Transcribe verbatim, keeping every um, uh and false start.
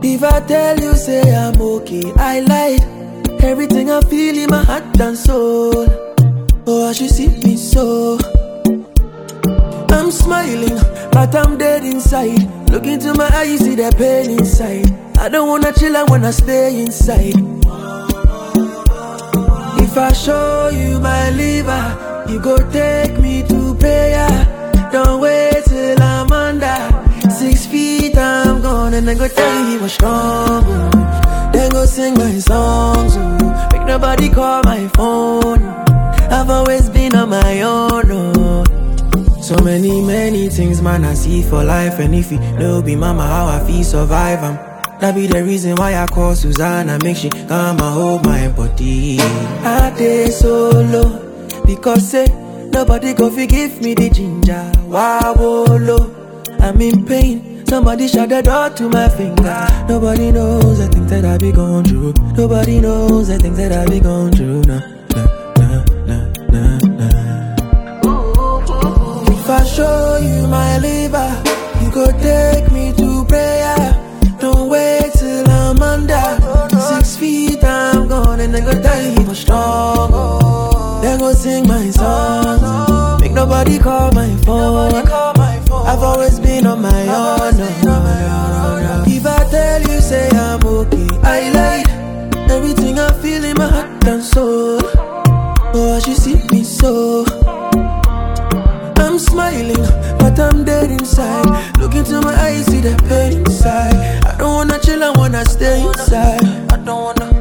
If I tell you say I'm okay, I lied. Everything I feel in my heart and soul. Oh, I should see me so. I'm smiling, but I'm dead inside. Look into my eyes, see the pain inside. I don't wanna chill, I wanna stay inside. If I show you my liver, you go take me to prayer. Don't wait till I'm under six feet, I'm gone. And then go tell you he was strong, oh. Then go sing my songs, oh. Make nobody call my phone. I've always been on my own, oh. So many, many things, man, I see for life. And if you know be mama, how I feel survive, I'm that be the reason why I call Susanna. Make she come and hold my body. I dey solo because say nobody go forgive me the ginger. Wow, low, I'm in pain. Somebody shut the door to my finger. Nobody knows the things that I be going through. Nobody knows the things that I be going through. Nah, nah, nah, nah, nah, nah. If I show you my liver, you go take me to prayer. Don't wait till I'm under six feet, I'm gone. And then go tell you he was strong, oh. Then go sing my songs. Make nobody call my phone. I've always been on my own, no, no, no, no. If I tell you say I'm okay, I lied. Everything I feel in my heart and soul. Oh, I should see me so. I'm smiling, but I'm dead inside. Look into my eyes, see the pain inside. I don't wanna chill, I wanna stay inside. I don't wanna